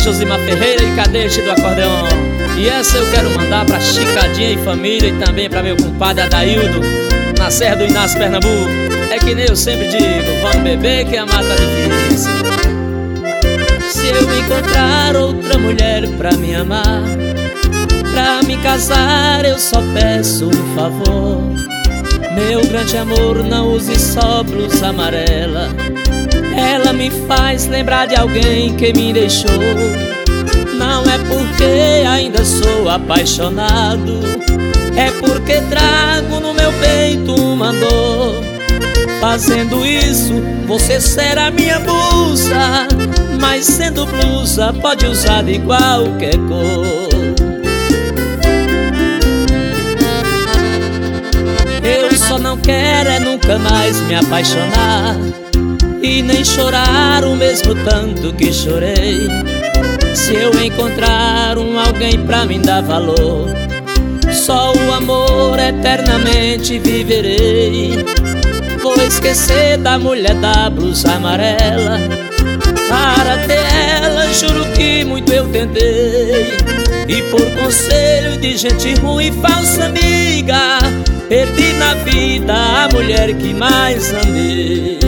Josimar Ferreira e Cadete do Acordeon. E essa eu quero mandar pra Chicadinha e família, e também pra meu compadre Adaildo, na Serra do Inácio, Pernambuco. É que nem eu sempre digo, vamos beber que a mata difícil. Se eu encontrar outra mulher pra me amar, pra me casar eu só peço um favor. Meu grande amor, não use só blusa amarela, ela me faz lembrar de alguém que me deixou. Não é porque ainda sou apaixonado, é porque trago no meu peito uma dor. Fazendo isso, você será minha musa, mas sendo blusa, pode usar de qualquer cor. Eu só não quero é nunca mais me apaixonar e nem chorar o mesmo tanto que chorei. Se eu encontrar alguém pra me dar valor, só o amor eternamente viverei. Vou esquecer da mulher da blusa amarela, para ter ela juro que muito eu tentei. E por conselho de gente ruim e falsa amiga, perdi na vida a mulher que mais amei.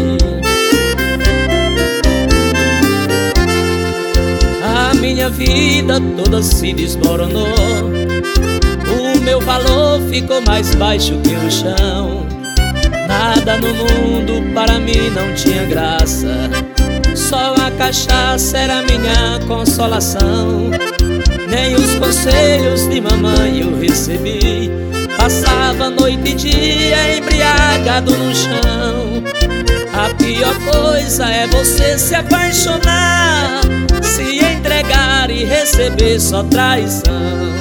A minha vida toda se desmoronou, o meu valor ficou mais baixo que o chão. Nada no mundo para mim não tinha graça, só a cachaça era minha consolação. Nem os conselhos de mamãe eu recebi, passava noite e dia embriagado no chão. A pior coisa é você se apaixonar, se entregar e receber só traição.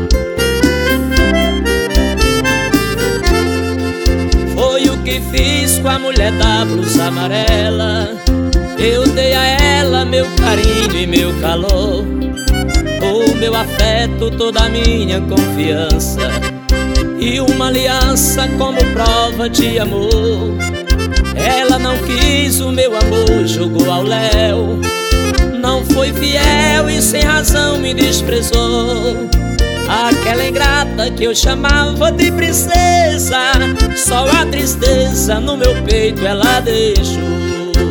Foi o que fiz com a mulher da blusa amarela. Eu dei a ela meu carinho e meu calor, o meu afeto, toda a minha confiança e uma aliança como prova de amor. Ela não quis o meu amor, jogou ao léu, não foi fiel e sem razão me desprezou. Aquela ingrata que eu chamava de princesa, só a tristeza no meu peito ela deixou.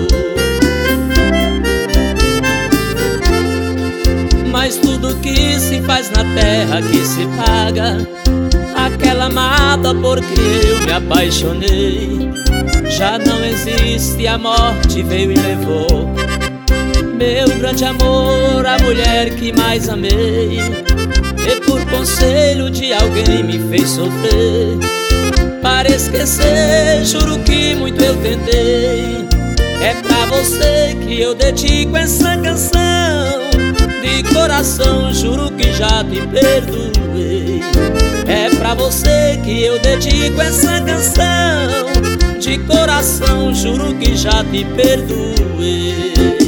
Mas tudo que se faz na terra que se paga, aquela amada porque eu me apaixonei. Já não existe, a morte veio e levou meu grande amor, a mulher que mais amei. E por conselho de alguém me fez sofrer, para esquecer juro que muito eu tentei. É pra você que eu dedico essa canção, de coração juro que já te perdoei. É pra você que eu dedico essa canção, de coração juro que já te perdoei.